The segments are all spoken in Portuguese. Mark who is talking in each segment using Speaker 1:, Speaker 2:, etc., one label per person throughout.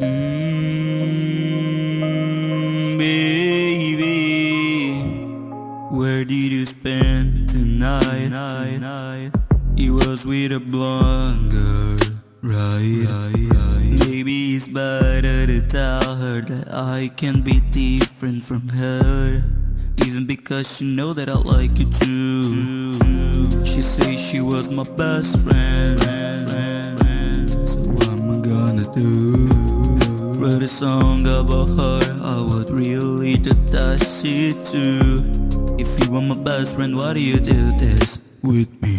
Speaker 1: Baby, where did you spend tonight? It was with a blonde girl, right? Maybe it's better to tell her that I can be different from her, even because she know that I like you too. She say she was my best friend, so what am I gonna do? Wrote a song about her, I would really do that shit too. If you were my best friend, why do you do this with me?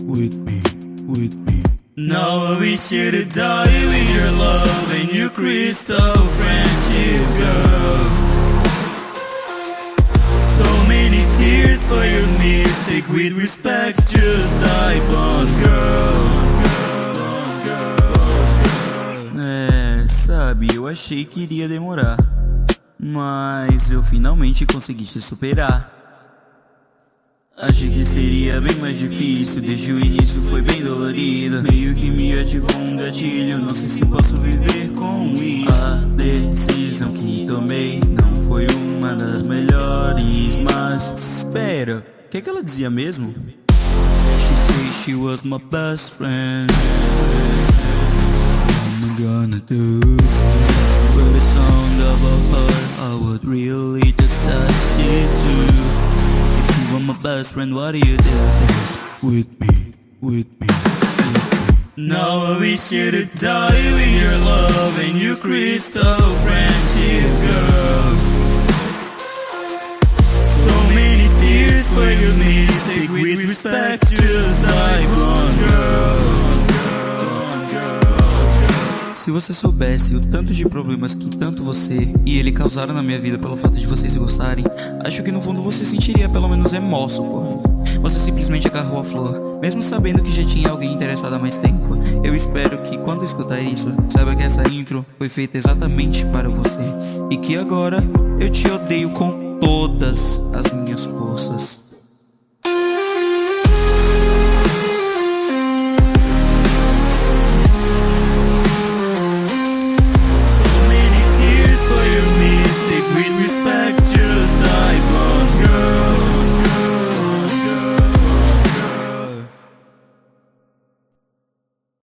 Speaker 1: Now I wish you to die with your love and your crystal friendship, girl. So many tears for your mistake. With respect, just die, blonde girl. Sabe, eu achei que iria demorar, mas eu finalmente consegui te superar. Achei que seria bem mais difícil, desde o início foi bem dolorido. Meio que me ativou um gatilho, não sei se posso viver com isso. A decisão que tomei não foi uma das melhores, mas espera, o que ela dizia mesmo? She said she was my best friend. What am I gonna do? Wrote a song about her, I would really do that shit too. If you were my best friend, why do you do this with me? Now I wish you to die with your love and your crystal friendship, girl. So many tears for your mistake. With respect, just die, blonde girl. Se você soubesse o tanto de problemas que tanto você e ele causaram na minha vida pelo fato de vocês se gostarem, acho que no fundo você sentiria pelo menos remorso por mim. Você simplesmente agarrou a flor, mesmo sabendo que já tinha alguém interessado há mais tempo. Eu espero que quando escutar isso, saiba que essa intro foi feita exatamente para você, e que agora eu te odeio com todas as minhas forças.